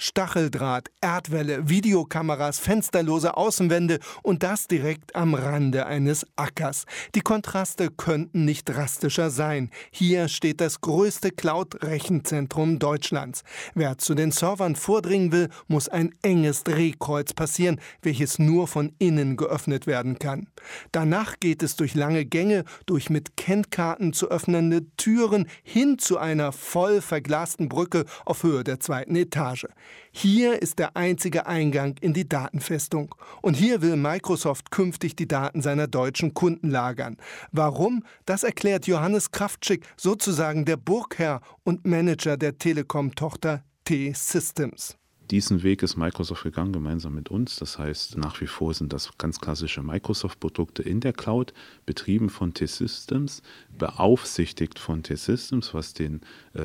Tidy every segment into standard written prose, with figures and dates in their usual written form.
Stacheldraht, Erdwälle, Videokameras, fensterlose Außenwände und das direkt am Rande eines Ackers. Die Kontraste könnten nicht drastischer sein. Hier steht das größte Cloud-Rechenzentrum Deutschlands. Wer zu den Servern vordringen will, muss ein enges Drehkreuz passieren, welches nur von innen geöffnet werden kann. Danach geht es durch lange Gänge, durch mit Kennkarten zu öffnende Türen hin zu einer voll verglasten Brücke auf Höhe der 2. Etage. Hier ist der einzige Eingang in die Datenfestung. Und hier will Microsoft künftig die Daten seiner deutschen Kunden lagern. Warum? Das erklärt Johannes Kraftschick, sozusagen der Burgherr und Manager der Telekom-Tochter T-Systems. Diesen Weg ist Microsoft gegangen, gemeinsam mit uns. Das heißt, nach wie vor sind das ganz klassische Microsoft-Produkte in der Cloud, betrieben von T-Systems, beaufsichtigt von T-Systems, was den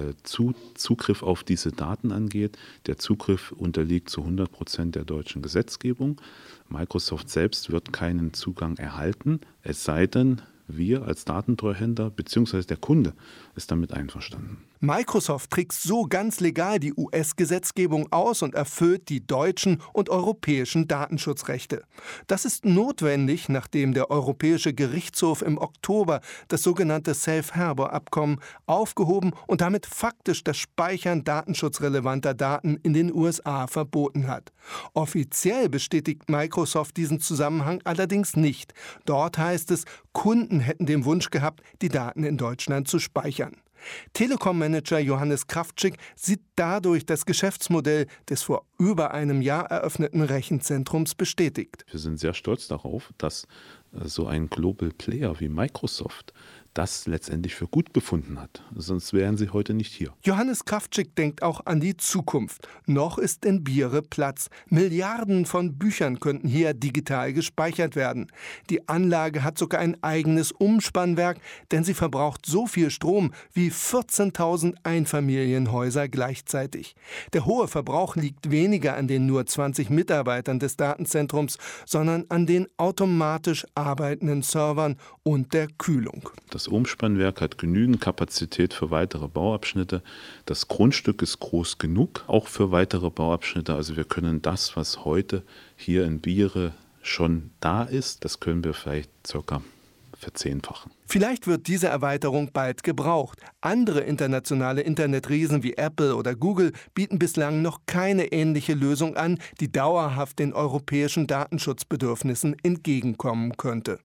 Zugriff auf diese Daten angeht. Der Zugriff unterliegt zu 100% der deutschen Gesetzgebung. Microsoft selbst wird keinen Zugang erhalten, es sei denn, wir als Datentreuhänder bzw. der Kunde ist damit einverstanden. Microsoft trickst so ganz legal die US-Gesetzgebung aus und erfüllt die deutschen und europäischen Datenschutzrechte. Das ist notwendig, nachdem der Europäische Gerichtshof im Oktober das sogenannte Safe Harbor-Abkommen aufgehoben und damit faktisch das Speichern datenschutzrelevanter Daten in den USA verboten hat. Offiziell bestätigt Microsoft diesen Zusammenhang allerdings nicht. Dort heißt es, Kunden hätten den Wunsch gehabt, die Daten in Deutschland zu speichern. Telekom-Manager Johannes Kraftschick sieht dadurch das Geschäftsmodell des vor über einem Jahr eröffneten Rechenzentrums bestätigt. Wir sind sehr stolz darauf, dass so ein Global Player wie Microsoft das letztendlich für gut befunden hat. Sonst wären sie heute nicht hier. Johannes Kraftschick denkt auch an die Zukunft. Noch ist in Biere Platz. Milliarden von Büchern könnten hier digital gespeichert werden. Die Anlage hat sogar ein eigenes Umspannwerk, denn sie verbraucht so viel Strom wie 14.000 Einfamilienhäuser gleichzeitig. Der hohe Verbrauch liegt weniger an den nur 20 Mitarbeitern des Datenzentrums, sondern an den automatisch arbeitenden Servern und der Kühlung. Das Umspannwerk hat genügend Kapazität für weitere Bauabschnitte. Das Grundstück ist groß genug, auch für weitere Bauabschnitte. Also wir können das, was heute hier in Biere schon da ist, das können wir vielleicht ca. verzehnfachen. Vielleicht wird diese Erweiterung bald gebraucht. Andere internationale Internetriesen wie Apple oder Google bieten bislang noch keine ähnliche Lösung an, die dauerhaft den europäischen Datenschutzbedürfnissen entgegenkommen könnte.